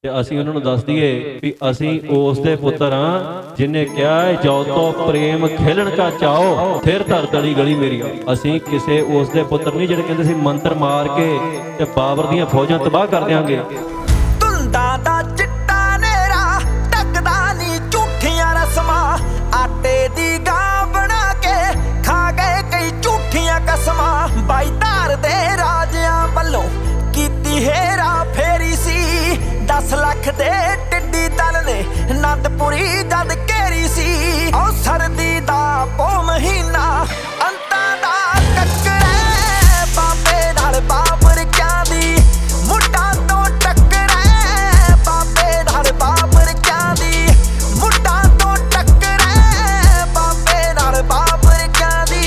ਤੇ ਅਸੀਂ ਉਹਨਾਂ ਨੂੰ ਦੱਸ ਦਈਏ ਵੀ ਅਸੀਂ ਉਸ ਦੇ ਪੁੱਤਰ ਹਾਂ ਜਿਹਨੇ ਕਿਹਾ ਹੈ ਜੋ ਤੋ ਪ੍ਰੇਮ ਖੇਲਣ ਕਾ ਚਾਓ ਫਿਰ ਧਰ ਦਲੀ ਗਲੀ ਮੇਰੀ। ਅਸੀਂ ਕਿਸੇ ਉਸ ਦੇ ਪੁੱਤਰ ਨਹੀਂ ਜਿਹੜੇ ਕਹਿੰਦੇ ਸੀ ਮੰਤਰ ਮਾਰ ਕੇ ਤੇ ਬਾਬਰ ਦੀਆਂ ਫੌਜਾਂ ਤਬਾਹ ਕਰ ਦਿਆਂਗੇ। ਧੁੰਦਾਂ ਦਾ ਚਿੱਟਾ ਨੇਰਾ ਟੱਕਦਾ ਨਹੀਂ ਝੂਠੀਆਂ ਰਸਮਾਂ, ਆਟੇ ਦੀ ਗਾਂ ਬਣਾ ਕੇ ਖਾ ਗਏ ਕਈ ਝੂਠੀਆਂ ਕਸਮਾਂ। ਬਾਈ ਧਾਰ ਦੇ ਰਾਜਿਆਂ ਵੱਲੋਂ ਕੀਤੀ ਹੇਰਾ ਫੇਰੀ ਸੀ, 10 ਲੱਖ ਦੇ ਟਿੱਡੀ ਦਲ ਨੇ ਅਨੰਦਪੁਰੀ ਜਦ ਘੇਰੀ ਸੀ। ਉਹ ਸਰਦੀ ਦਾ ਪੋ ਮਹੀਨਾ ਅੰਤਾਂ ਦਾ ਟੱਕਰੇ ਬਾਬੇ ਨਾਲ ਬਾਬਰ ਕਿਆਂ ਦੀ ਮੁੱਢਾਂ ਤੋਂ ਟੱਕਰੇ ਬਾਬੇ ਨਾਲ ਬਾਬਰ ਕਿਆਂ ਦੀ ਮੁੱਢਾਂ ਤੋਂ ਟੱਕਰੇ ਬਾਬੇ ਨਾਲ ਬਾਬਰ ਕਿਆਂ ਦੀ।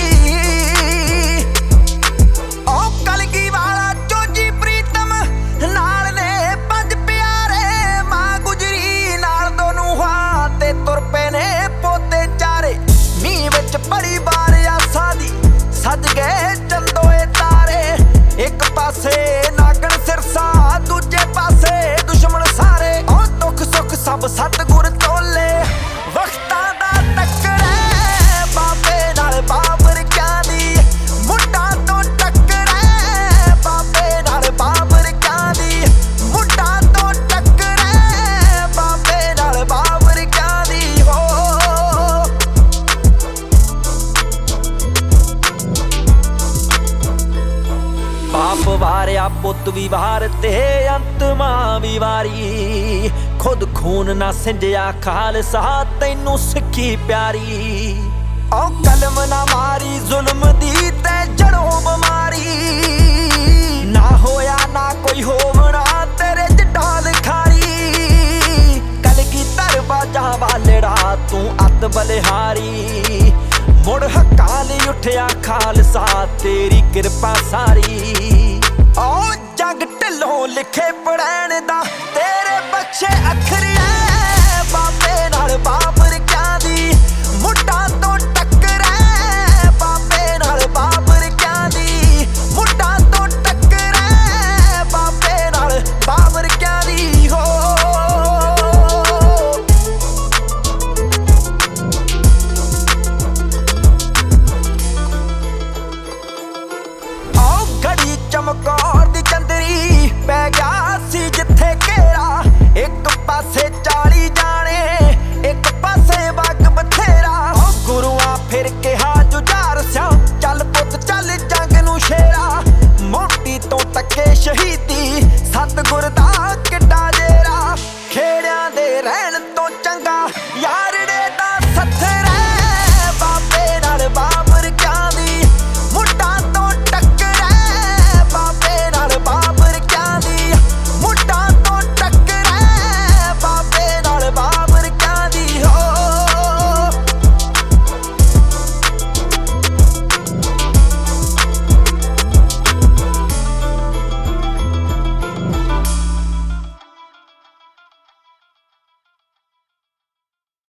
ਉਹ ਕਲਗੀ ਵਾਲਾ ਚੋਜੀ ਪ੍ਰੀਤਮ ਨਾਲ ਨੇ 5 ਪਿਆਰੇ, ਮਾਂ ਗੁਜਰੀ ਨਾਲ ਦੋਨੋਂ ਹਾਂ ਤੇ ਤੁਰ ਪਏ ਨੇ ਪੋਤੇ ਚਾਰੇ। ਮੀਂਹ ਵਿੱਚ ਬੜੀ ਬਾਰ ਆਸਾਂ ਦੀ ਸੱਜ ਗਏ ਚੰਦੋਏ ਤਾਰੇ, ਇੱਕ ਪਾਸੇ ਨਾਗਣ ਸਿਰਸਾ ਦੂਜੇ ਪਾਸੇ ਦੁਸ਼ਮਣ ਸਾਰੇ। ਉਹ ਦੁੱਖ ਸੁੱਖ ਸਭ ਸਤਿਗੁਰ ਤੋਲੇ ਵਕਤਾਂ ਦਾ ਟੱਕਰੇ ਬਾਬੇ ਨਾਲ ਬਾਬਰ ਕਿਆਂ ਦੀ ਮੁੱਢਾਂ ਤੋਂ ਟੱਕਰੇ ਬਾਬੇ ਨਾਲ ਬਾਬਰ ਕਿਆਂ ਦੀ ਮੁੱਢਾਂ ਤੋਂ ਟੱਕਰੇ ਬਾਬੇ ਨਾਲ ਬਾਬਰ ਕਿਆਂ ਦੀ। ਹੋ ਬਾਪ ਵਾਰਿਆ ਪੁੱਤ ਵੀ ਵਾਰ ਤੇ ਅੰਤ ਮਾਂ ਵੀ ਵਾਰੀ, ਖੁਦ ਖੂਨ ਨਾ ਸਿੰਜਿਆ ਖਾਲਸਾ ਤੈਨੂੰ ਸਿੱਖੀ ਪਿਆਰੀ। ਉਹ ਕਲਮ ਨਾ ਮਾਰੀ ਜ਼ੁਲਮ ਦੀ ਤੇ ਜੜੋਂ ਬਿਮਾਰੀ, ਨਾ ਹੋਇਆ ਨਾ ਕੋਈ ਹੋਵਣਾ ਤੇਰੇ ਚ ਢਾਲ ਖਾਰੀ। ਕਲਗੀ ਧਰ ਬਾਜਾ ਵਾਲੜਾ ਤੂੰ ਅੱਤ ਬਲਿਹਾਰੀ, ਮੁੜ ਹੱਕਾਂ ਲਈ ਉੱਠਿਆ ਖਾਲਸਾ ਤੇਰੀ ਕਿਰਪਾ ਸਾਰੀ। ਓ ਜੱਗ ਢਿੱਲੋਂ ਲਿਖੇ ਪੜੈਣ ਦਾ